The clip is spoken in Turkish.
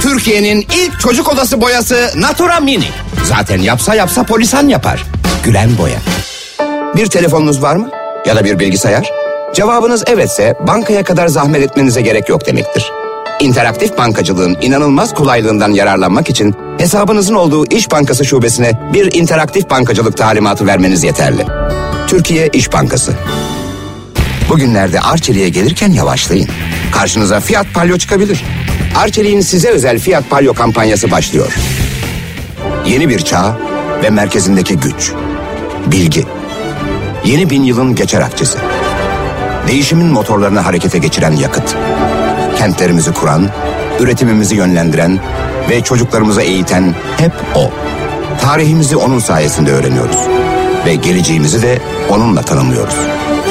Türkiye'nin ilk çocuk odası boyası Natura Mini. Zaten yapsa Polisan yapar. Gülen boya. Bir telefonunuz var mı? Ya da bir bilgisayar? Cevabınız evetse bankaya kadar zahmet etmenize gerek yok demektir. İnteraktif bankacılığın inanılmaz kolaylığından yararlanmak için hesabınızın olduğu İş Bankası şubesine bir interaktif bankacılık talimatı vermeniz yeterli. Türkiye İş Bankası. Bugünlerde Arçelik'e gelirken yavaşlayın. Karşınıza Fiat Palio çıkabilir. Arçelik'in size özel Fiat Palio kampanyası başlıyor. Yeni bir çağ ve merkezindeki güç. Bilgi. Yeni 1000 yılın geçer akçesi. Değişimin motorlarını harekete geçiren yakıt. Kentlerimizi kuran, üretimimizi yönlendiren ve çocuklarımızı eğiten hep o. Tarihimizi onun sayesinde öğreniyoruz. Ve geleceğimizi de onunla tanımlıyoruz.